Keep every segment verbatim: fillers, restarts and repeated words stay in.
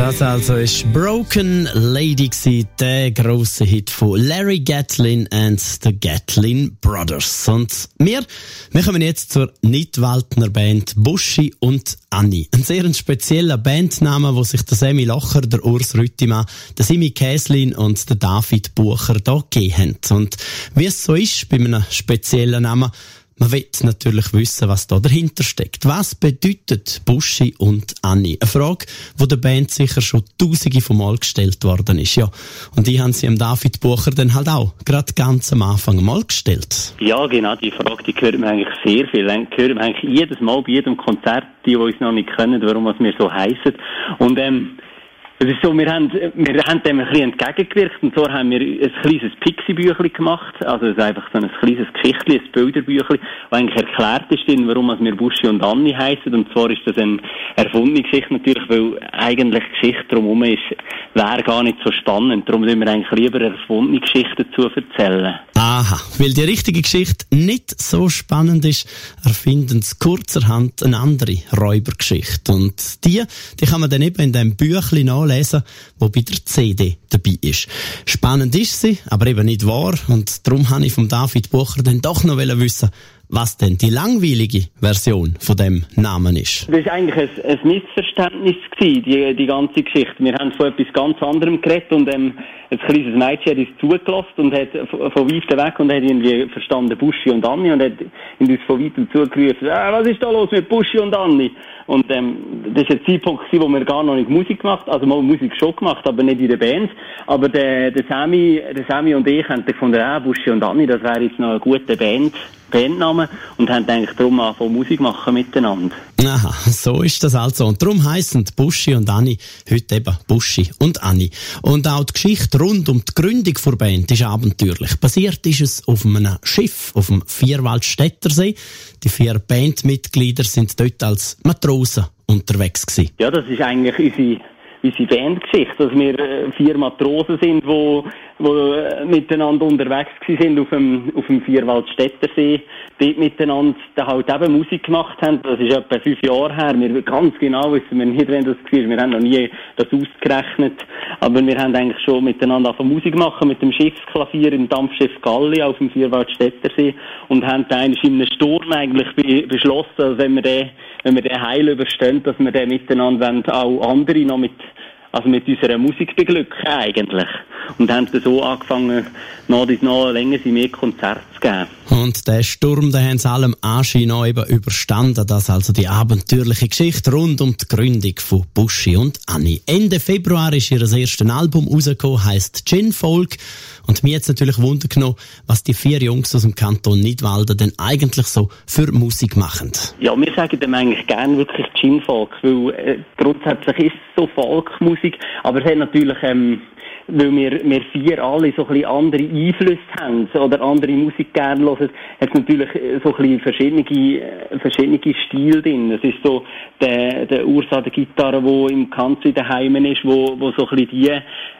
Das also ist Broken Lady gewesen, der grosse Hit von Larry Gatlin and the Gatlin Brothers. Und wir, wir kommen jetzt zur Nidwaldner Band Buschi und Anni. Ein sehr spezieller Bandname, wo sich der Semi Locher, der Urs Rüttimann, der Simi Käslin und der David Bucher da gegeben haben. Und wie es so ist bei einem speziellen Namen, man will natürlich wissen, was da dahinter steckt. Was bedeutet Buschi und Anni? Eine Frage, die der Band sicher schon tausende von Mal gestellt worden ist. Ja. Und die haben sie dem David Bucher dann halt auch gerade ganz am Anfang mal gestellt. Ja, genau, die Frage, die hört man eigentlich sehr viel. Die hört man eigentlich jedes Mal bei jedem Konzert, die, die uns noch nicht kennen, warum wir so heissen. Und ähm, es ist so, wir haben, wir haben dem ein bisschen entgegengewirkt, und zwar haben wir ein kleines Pixie-Büchlein gemacht, also es ist einfach so ein kleines Geschichtli, ein Bilderbüchlein, das eigentlich erklärt ist, warum wir Buschi und Anni heissen, und zwar ist das eine erfundene Geschichte natürlich, weil eigentlich Geschichte drumherum ist, wäre gar nicht so spannend, darum sollen wir eigentlich lieber erfundene Geschichten dazu erzählen. Aha, weil die richtige Geschichte nicht so spannend ist, erfinden sie kurzerhand eine andere Räubergeschichte, und die, die kann man dann eben in diesem Büchlein nachlesen, lesen, wo bei der C D dabei ist. Spannend ist sie, aber eben nicht wahr, und darum habe ich vom David Bucher dann doch noch wissen, was denn die langweilige Version von dem Namen ist. Das war eigentlich ein, ein Missverständnis gewesen, die, die ganze Geschichte. Wir haben von etwas ganz anderem geredet, und ähm, ein kleines Mädchen hat uns zugelassen und hat von, von weitem weg und hat irgendwie verstanden Buschi und Anni, und hat uns von weitem zugerufen, ah, was ist da los mit Buschi und Anni? Und ähm, das war ein Zeitpunkt, wo wir gar noch nicht Musik gemacht haben, also mal Musik schon gemacht, aber nicht in der Band. Aber der, der, Sammy, der Sammy und ich haben gefunden, ah, Buschi und Anni, das wäre jetzt noch eine gute Band. Bandnamen, und haben eigentlich darum angefangen Musik machen miteinander. Aha, so ist das also. Und darum heissen Buschi und Anni heute eben Buschi und Anni. Und auch die Geschichte rund um die Gründung der Band ist abenteuerlich. Basiert ist es auf einem Schiff auf dem Vierwaldstättersee. Die vier Bandmitglieder sind dort als Matrosen unterwegs gewesen. Ja, das ist eigentlich unsere unsere Bandgeschichte, dass wir äh, vier Matrosen sind, die wo, äh, miteinander unterwegs sind auf dem, auf dem Vierwaldstättersee, dort miteinander da halt eben Musik gemacht haben. Das ist etwa fünf Jahre her. Wir ganz genau wissen wir nicht, wenn das war. Wir haben noch nie das ausgerechnet, aber wir haben eigentlich schon miteinander angefangen Musik machen mit dem Schiffsklavier im Dampfschiff Galli auf dem Vierwaldstättersee, und haben dann in einem Sturm eigentlich be- beschlossen, dass wenn wir den, wenn wir den heil überstehen, dass wir den miteinander wollen, auch andere noch mit also mit unserer Musik beglücken eigentlich. Und haben dann so angefangen, nach und nach länger mehr Konzerte zu geben. Und den Sturm, den haben sie allem Anschein noch eben überstanden. Das also die abenteuerliche Geschichte rund um die Gründung von Buschi und Anni. Ende Februar ist ihr erstes Album rausgekommen, heisst Gin Folk. Und mir jetzt natürlich Wunder genommen, was die vier Jungs aus dem Kanton Nidwalden denn eigentlich so für Musik machen. Ja, wir sagen dem eigentlich gerne wirklich Gin Folk, weil äh, grundsätzlich ist es so Folkmusik, aber es hat natürlich, ähm, weil wir, wir vier alle so ein bisschen andere Einflüsse haben oder andere Musik gerne hören, hat es natürlich so ein bisschen verschiedene, verschiedene Stile drin. Es ist so der, der Urs an der Gitarre, der im Country daheim ist, wo, wo so ein bisschen die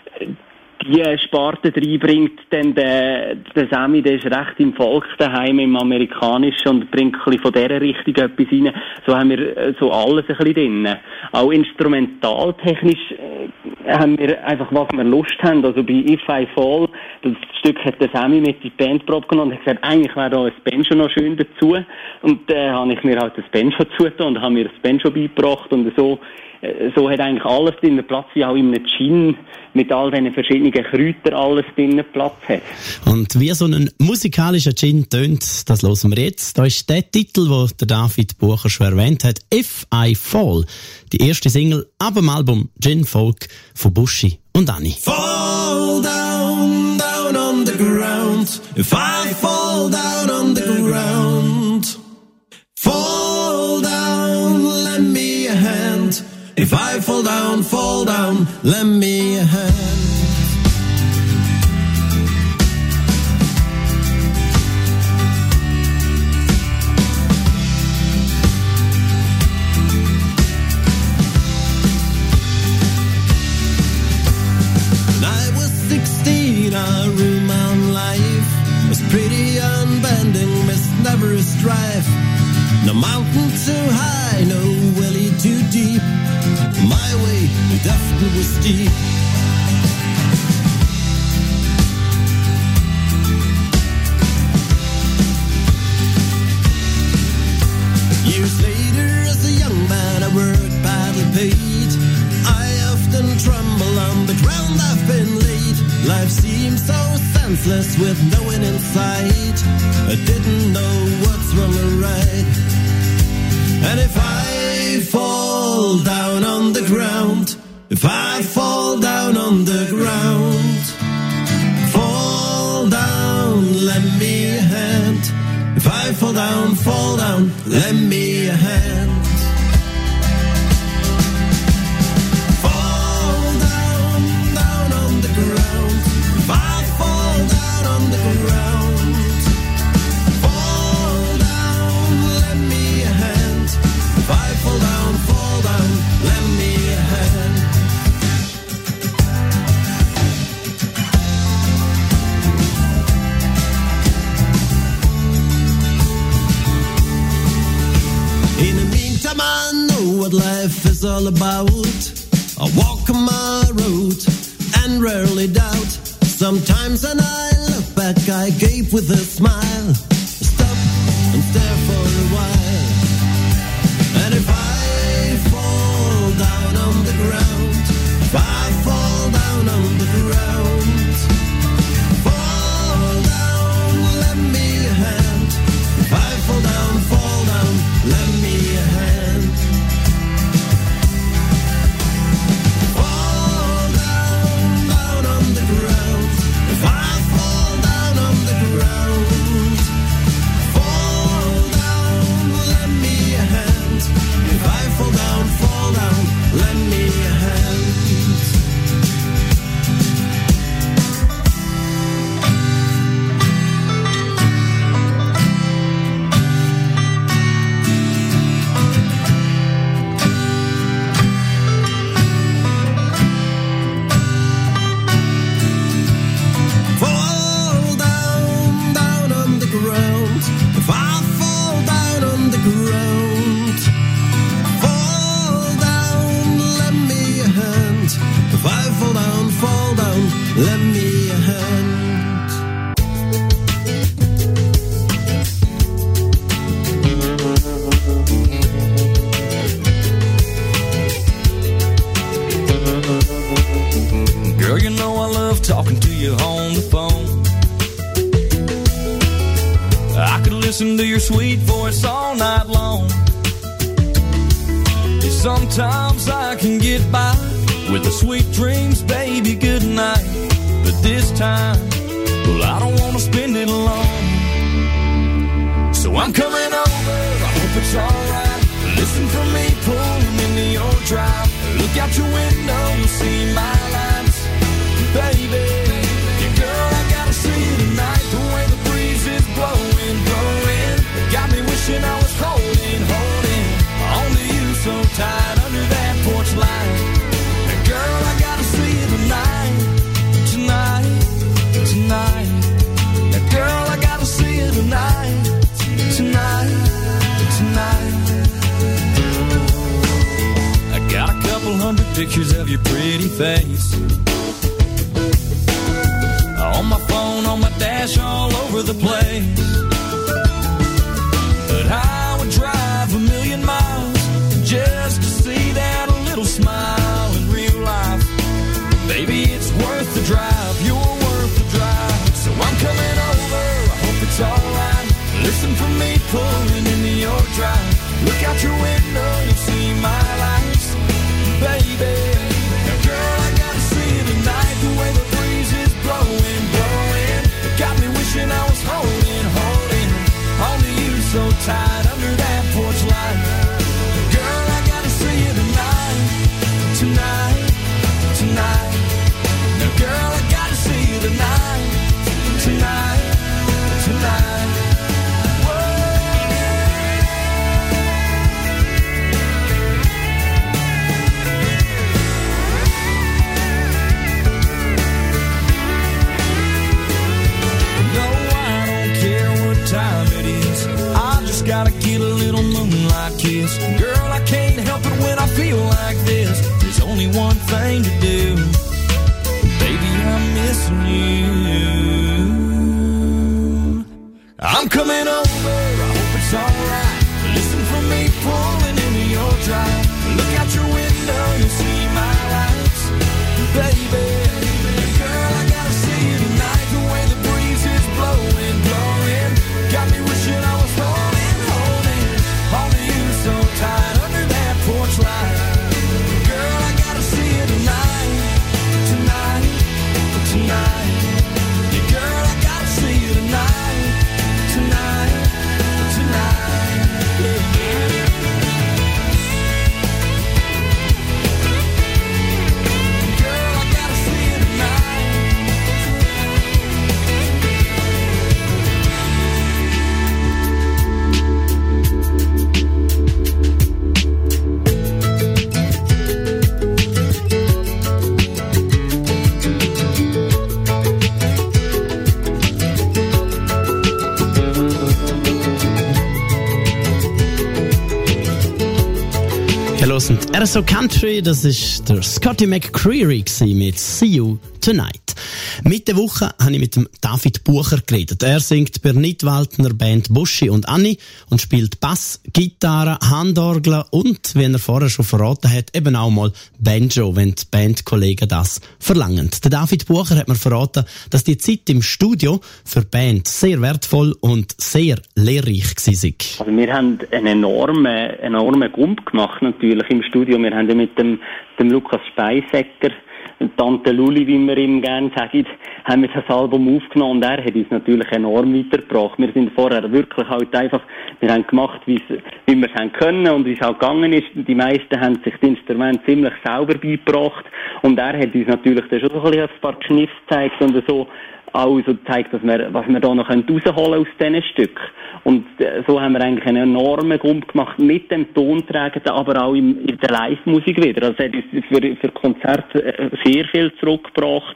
die Sparte reinbringt, dann der, der Sammy, der ist recht im Volk daheim, im Amerikanischen, und bringt ein bisschen von dieser Richtung etwas rein. So haben wir so alles ein bisschen drin. Auch instrumentaltechnisch äh, haben wir einfach, was wir Lust haben. Also bei If I Fall, das Stück hat der Sammy mit in die Bandprobe genommen und hat gesagt, eigentlich wäre da ein Banjo noch schön dazu. Und da äh, habe ich mir halt das Banjo zugetan und habe mir das Banjo beigebracht, und so So hat eigentlich alles drin Platz, wie auch in einem Gin mit all diesen verschiedenen Kräutern alles drin Platz hat. Und wie so ein musikalischer Gin tönt, das hören wir jetzt. Da ist der Titel, den der David Bucher schon erwähnt hat, If I Fall. Die erste Single ab dem Album Gin Folk von Buschi und Anni. Fall down, down on the ground. If I fall down on the ground. Fall down, lend me a hand. If I fall down, fall down, lend me a hand. When I was sixteen, I ruled my own life. Was pretty unbending, missed never a strife. No mountain too high, no valley too deep. My way, the deaf was steep. Years later, as a young man, I worked badly paid. I often tremble on the ground I've been laid. Life seems so senseless with no one inside. I didn't know what's wrong or right. And if I fall down on the ground, if I fall down on the ground, fall down, lend me a hand. If I fall down, fall down, lend me a hand. Fall down, down on the ground. If I fall down on the ground, fall down, lend me a hand. If I fall down, fall down, lend me a hand. In the meantime, I know what life is all about. I walk on my road and rarely doubt. Sometimes when I look back, I gape with a smile. Stop and stare for a while. And if I fall down on the ground, if I fall down on the ground, fall down, lend me a hand. If I fall down, fall down, lend me a hand. Fall down, down on the ground. If I fall down on the ground, fall down, lend me a hand. If I fall down, fall down, lend me a hand. Fall down, down on the ground. If I fall down on the ground, fall down, lend me a hand. If I fall down, fall down, lend me a hand. Girl, you know I love talking to you on the phone. I could listen to your sweet voice all night long. Sometimes I can get by with the sweet dreams, baby, good night. But this time, well, I don't want to spend it alone. So I'm coming over, I hope it's alright. Listen for me pulling into your drive. Look out your window, you'll see my lights. Baby, yeah, girl, I gotta see you tonight. The way the breeze is blowing, blowing, got me wishing I was holding, holding on to you so tight under that porch light. And girl, I gotta see you tonight, tonight, tonight. And girl, I gotta see you tonight, tonight, tonight. I got a couple hundred pictures of your pretty face on my phone, on my dash, all over the place. But I would drive a million miles just to see that little smile in real life. Baby, it's worth the drive, you're worth the drive. So I'm coming over, I hope it's alright. Listen for me pulling into your drive. Look out your window, you'll see my lights. Baby, now girl, I gotta see you tonight. The way the breeze is blowing, blowing, got me wishing I was holding, holding on to you so tight under that porch light. Girl, I gotta see you tonight, tonight, tonight. Now girl, I gotta see you tonight, tonight, tonight. Gotta get a little moonlight kiss. Girl, I can't help it when I feel like this. There's only one thing to do. Baby, I'm missing you. I'm coming over, I hope it's alright. Listen for me pulling into your drive. Look out your window, you see my lights. Baby, girl, I gotta see you tonight. The way the breeze is blowing, blowing, got me wishing I was holding, holding on to you so tight under that porch light. Girl, I gotta see you tonight, tonight, tonight. Yeah, girl, I gotta see you tonight, tonight, tonight. Yeah, yeah. Girl, I gotta see you tonight. Ihr hört R S O Country, das ist der Scotty McCreery mit See You Tonight. Mitte Woche habe ich mit dem David Bucher geredet. Er singt bei der Nidwaldner Band Buschi und Anni und spielt Bass, Gitarre, Handorgel und, wie er vorher schon verraten hat, eben auch mal Banjo, wenn die Bandkollegen das verlangen. Der David Bucher hat mir verraten, dass die Zeit im Studio für die Band sehr wertvoll und sehr lehrreich war. Also wir haben einen enormen, enormen Gump gemacht natürlich im Studio. Wir haben ja mit dem, dem Lukas Speisecker, Tante Luli, wie wir ihm gerne sagen, haben wir das Album aufgenommen und er hat uns natürlich enorm weitergebracht. Wir sind vorher wirklich halt einfach, wir haben gemacht, wie wir es haben können und wie es halt gegangen ist. Die meisten haben sich das Instrument ziemlich sauber beigebracht und er hat uns natürlich dann schon so ein, ein paar Kniffs gezeigt und so auch so gezeigt, dass wir, was wir da noch rausholen können aus diesen Stücken. Und so haben wir eigentlich einen enormen Grund gemacht mit dem Tonträger, aber auch in, in der Live-Musik wieder. Also es hat uns für, für Konzerte sehr viel zurückgebracht,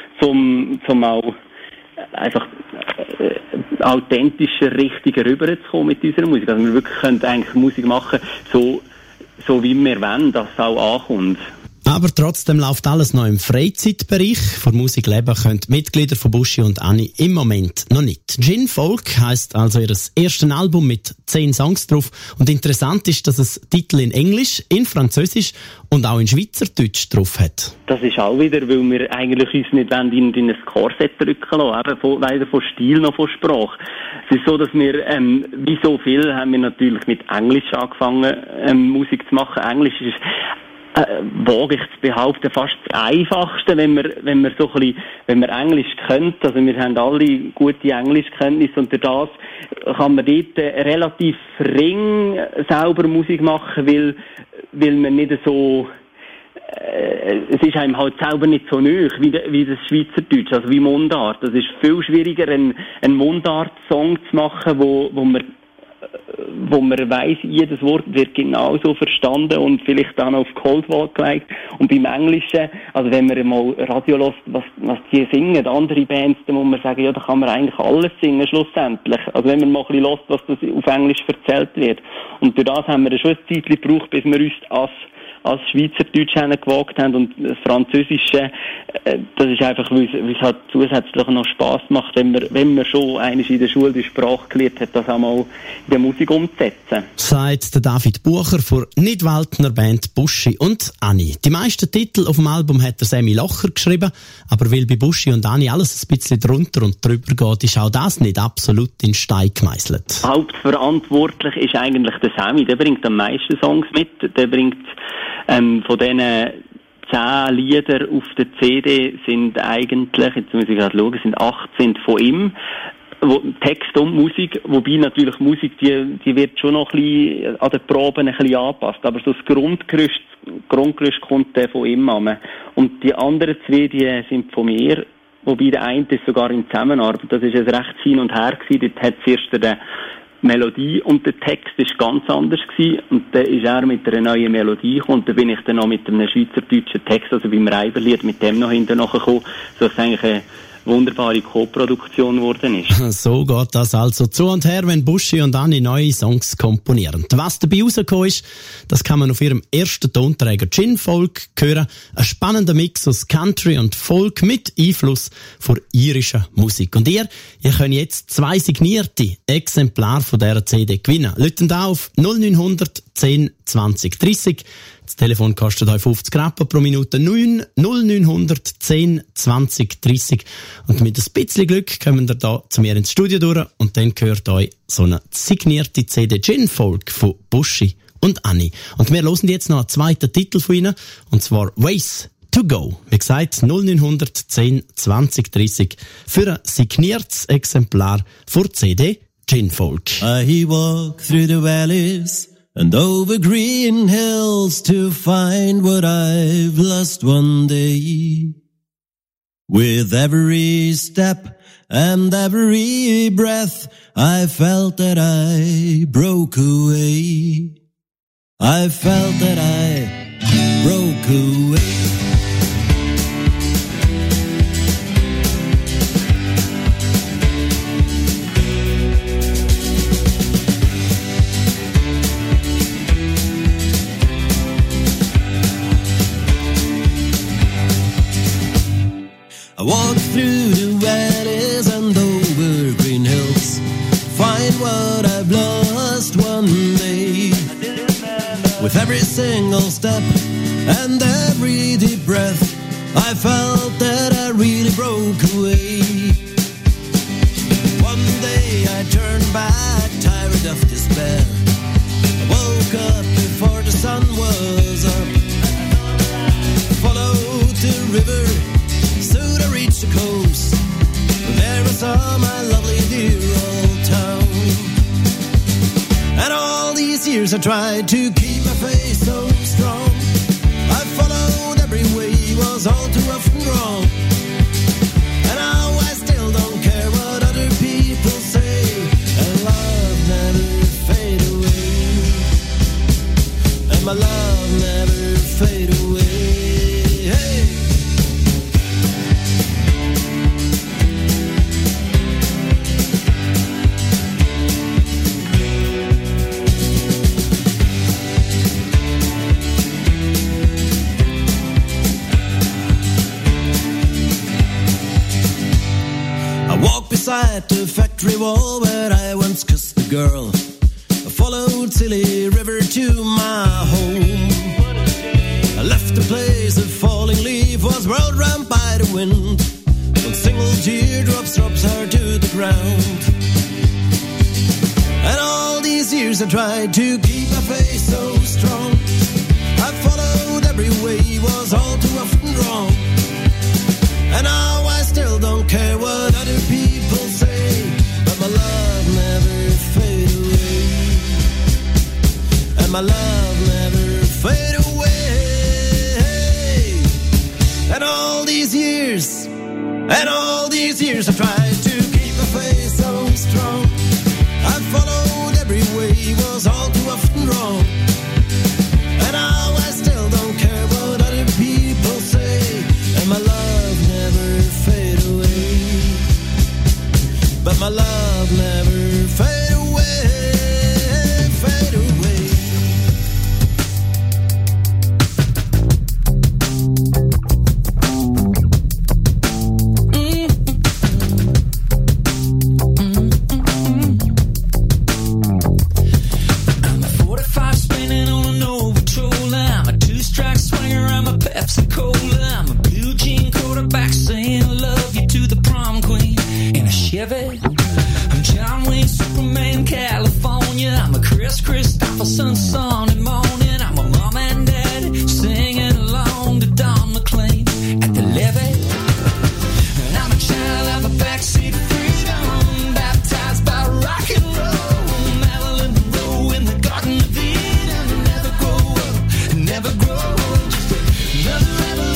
zum, zum auch einfach äh, authentischer, richtiger rüberzukommen mit unserer Musik. Also wir wirklich können eigentlich Musik machen, so, so wie wir wollen, dass es auch ankommt. Aber trotzdem läuft alles noch im Freizeitbereich. Von Musik leben können die Mitglieder von Buschi und Anni im Moment noch nicht. Gin Folk heisst also ihr erstes Album mit zehn Songs drauf. Und interessant ist, dass es Titel in Englisch, in Französisch und auch in Schweizerdeutsch drauf hat. Das ist auch wieder, weil wir eigentlich uns nicht in, in ein Korsett drücken lassen, eben von, weder von Stil noch von Sprache. Es ist so, dass wir, ähm, wie so viel, haben wir natürlich mit Englisch angefangen, ähm, Musik zu machen. Englisch ist Äh, wage ich zu behaupten, fast das Einfachste, wenn man, wenn man so ein bisschen, wenn man Englisch kennt. Also wir haben alle gute Englischkenntnisse und durch das kann man dort äh, relativ ring sauber Musik machen, weil, weil man nicht so, äh, es ist einem halt selber nicht so nahe wie, de, wie das Schweizerdeutsch, also wie Mundart. Das ist viel schwieriger, einen, einen Mundart-Song zu machen, wo, wo man wo man weiss, jedes Wort wird genauso verstanden und vielleicht dann auf Coldwall gelegt. Und beim Englischen, also wenn man mal Radio hört, was, was die singen, andere Bands, dann muss man sagen, ja, da kann man eigentlich alles singen, schlussendlich. Also wenn man mal ein bisschen hört, was das auf Englisch erzählt wird. Und durch das haben wir schon ein Zeitchen gebraucht, bis wir uns als als Schweizerdeutsch gewagt haben und das Französische, äh, das ist einfach, weil es halt zusätzlich noch Spass macht, wenn man, wenn man schon einmal in der Schule die Sprache gelernt hat, das auch mal in der Musik umzusetzen. Sagt der David Bucher von Nidwaldner Band Buschi und Anni. Die meisten Titel auf dem Album hat der Sammy Locher geschrieben, aber weil bei Buschi und Anni alles ein bisschen drunter und drüber geht, ist auch das nicht absolut in Stein gemeißelt. Hauptverantwortlich ist eigentlich der Sammy, der bringt am meisten Songs mit, der bringt Ähm, von diesen zehn Lieder auf der C D sind eigentlich, jetzt muss ich gerade schauen, sind acht sind von ihm, wo, Text und Musik, wobei natürlich Musik, die, die wird schon noch ein bisschen an den Proben ein bisschen angepasst, aber so das Grundgerüst, Grundgerüst kommt von ihm an. Und die anderen zwei, die sind von mir, wobei der eine ist sogar in Zusammenarbeit, das ist ein recht hin und her gewesen, dort hat es erst der Melodie und der Text ist ganz anders gewesen und dann ist er mit einer neuen Melodie gekommen und dann bin ich dann noch mit einem schweizerdeutschen Text, also beim Reiberlied, mit dem noch hinterher gekommen, so dass es eigentlich eine, wunderbare Co-Produktion geworden ist. So geht das also zu und her, wenn Buschi und Anni neue Songs komponieren. Was dabei rausgekommen ist, das kann man auf ihrem ersten Tonträger Gin Folk hören. Ein spannender Mix aus Country und Folk mit Einfluss von irischer Musik. Und ihr, ihr könnt jetzt zwei signierte Exemplare von dieser C D gewinnen. Läutet auf null neun hundert zehn zwanzig dreißig. Das Telefon kostet euch fünfzig Rappen pro Minute. null neun hundert zehn zwanzig dreißig. Und mit ein bisschen Glück kommen ihr da zu mir ins Studio durch und dann gehört euch so eine signierte C D Gin Folk von Buschi und Anni. Und wir hören jetzt noch einen zweiten Titel von ihnen, und zwar Ways to Go. Wie gesagt, null neun hundert zehn zwanzig dreißig für ein signiertes Exemplar von C D Gin Folk. I walk through the valleys and over green hills to find what I've lost one day. With every step and every breath, I felt that I broke away. I felt that I broke away. I walk through the valleys and over green hills, find what I've lost one day. With every single step and every deep breath, I felt that I really broke away. One day I turned back, tired of despair. I woke up before the sun was up, followed the river, soon I reached the coast. There I saw my lovely dear old town. And all these years I tried to keep my faith so strong. I followed every way, was all too often wrong. And now I still don't care what other people say. And love never fade away. And my love never fade away. Hey! Beside the factory wall where I once kissed the girl, I followed Silly River to my home. I left the place, a falling leaf was whirled round by the wind. One single teardrop drops her to the ground. And all these years I tried to keep my faith so strong. I followed every way, was all too often wrong. And now I still don't care what other people say, but my love never fade away. And my love never fade away. And all these years, and all these years I tried to keep my faith so strong. I followed every way, was all too often wrong. And now I still don't care what other people say, and my love never fade away. But my love never fade away, fade away. Mm. Mm. I'm a forty-five spinning on an old patrol. I'm a two-strike swinger, I'm a Pepsi Cola. I'm a blue jean quarterback saying I love you to the prom queen in a Chevy. I'm John Wayne, Superman, California. I'm a Chris Christopherson, Sunday morning. I'm a mom and dad singing along to Don McLean at the levee. And I'm a child of a backseat freedom, baptized by rock and roll. Marilyn Monroe in the Garden of Eden. Never grow up, never grow old. Just another revolution.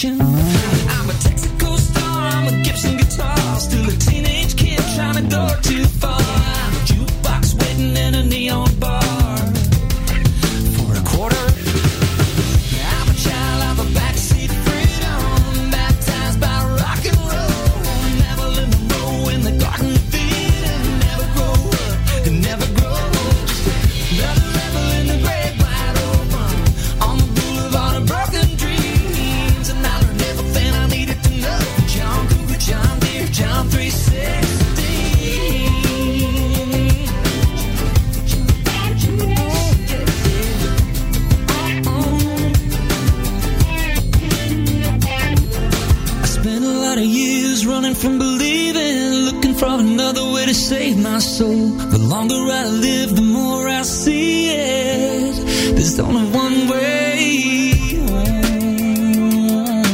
addiction. I'm a Texaco star, I'm a Gibson guitar, still a teenage kid trying to go too far. I'm a jukebox waiting in a neon bar for a quarter. I'm a child of a backseat freedom, baptized by rock and roll. Never in the row in the Garden of Eden, never grow up and never grow old. Another rebel in the great wide open, on the boulevard of broken dreams, and I learned everything I needed to know. John Cougar, John Deere, John three sixteen. I spent a lot of years running from believing, looking for another way to save my soul. The longer I live, the more I see it. There's only one way home.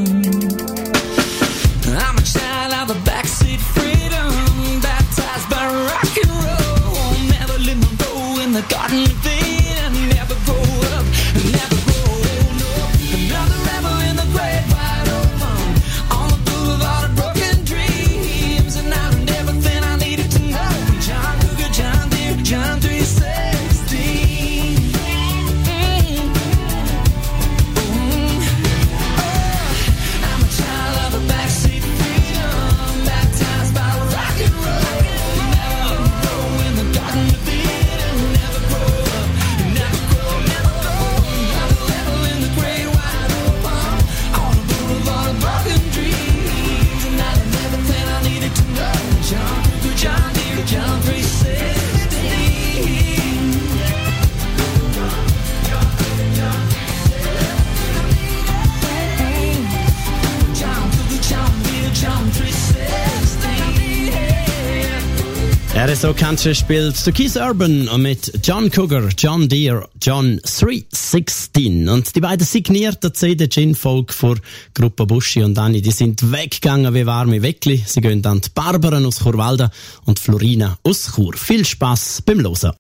I'm a child of the backseat freedom, baptized by rock and roll. Never live my row in the Garden of Eden, never grow up, never grow old. No. Another rebel in the great wide open, on the boulevard of broken dreams, and I learned everything I needed to know. John Cougar, John Deere, John three sixteen. Mm. Mm. Oh, I'm a child of a backseat freedom, baptized by rock and roll. Never grow in the Garden of Eden, never grow up, never grow, never grow. Another level in the great wide open, on the boulevard of broken dreams, and I learned everything I needed to know. John Cougar, John Deere, John three sixteen. John Cougar, John Deere, John three sixteen. R S O Country spielt der Keith Urban mit John Cougar, John Deere, John drei sechzehn. Und die beiden signierten C D Gin-Folk vor Gruppe Buschi und Anni, die sind weggegangen wie warme Weckli. Sie gehen dann die Barbara aus Churwalden und Florina aus Chur. Viel Spass beim Hören.